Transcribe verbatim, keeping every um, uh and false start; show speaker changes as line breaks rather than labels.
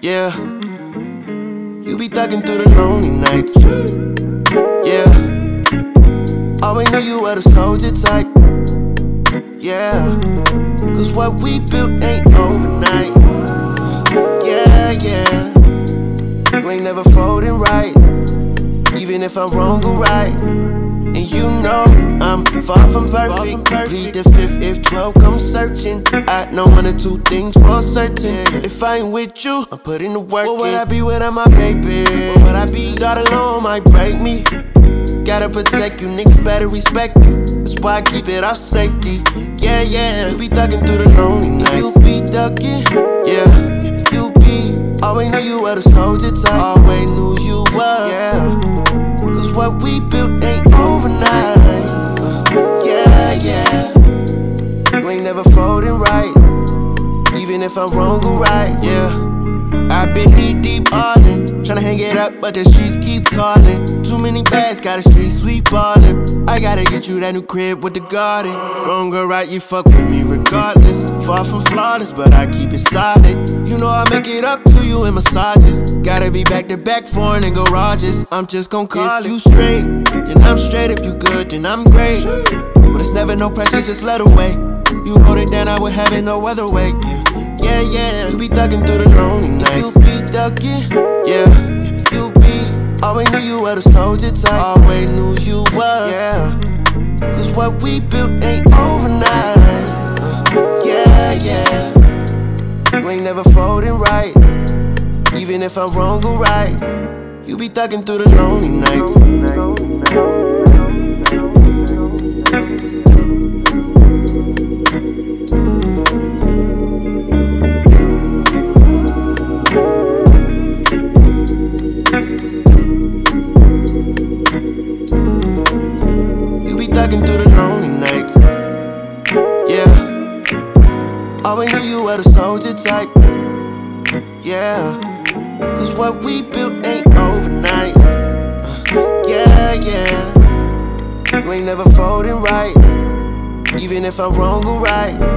Yeah, you be thugging through the lonely nights. Yeah, always knew you were the soldier type. Yeah, cause what we built ain't overnight. Yeah, yeah, you ain't never folding right, even if I'm wrong or right. And you know I'm far from perfect. Plead the fifth if twelve comes searching. I know one or two things for certain. If I ain't with you, I'm putting the work in. What would I be without my baby? What would I be? God alone might break me. Gotta protect you, niggas better respect you. That's why I keep it off safety. Yeah, yeah, you be thugging through the lonely nights. You be ducking, yeah, you be. Always knew you were the soldier type. Always knew you was, yeah. Cause what we built ain't overnight. uh, Yeah, yeah, you ain't never folding right, even if I'm wrong or right. Yeah, I've been knee deep all in, tryna hang it up, but the streets keep calling. Too many bags, got a street sweep ballin'. I gotta get you that new crib with the garden. Wrong or right, you fuck with me regardless. Far from flawless, but I keep it solid. You know I make it up to you in massages. Gotta be back to back, foreign in garages. I'm just gon' call if it. You straight, then I'm straight. If you good, then I'm great. But it's never no pressure, just let away. You hold it down, I would have it no other way. Yeah, yeah, yeah. You be thugging through the lonely nights. You be ducking, yeah. You be. Always knew you were the soldier type. Always knew you was, yeah. Cause what we built ain't overnight. uh, Yeah, yeah, you ain't never folding right, even if I'm wrong or right. You be thugging through the lonely nights. You be thugging through the lonely nights. Yeah, always knew you were the soldier type. Yeah, cause what we built ain't overnight. uh, Yeah, yeah, you ain't never folding right, even if I'm wrong or right.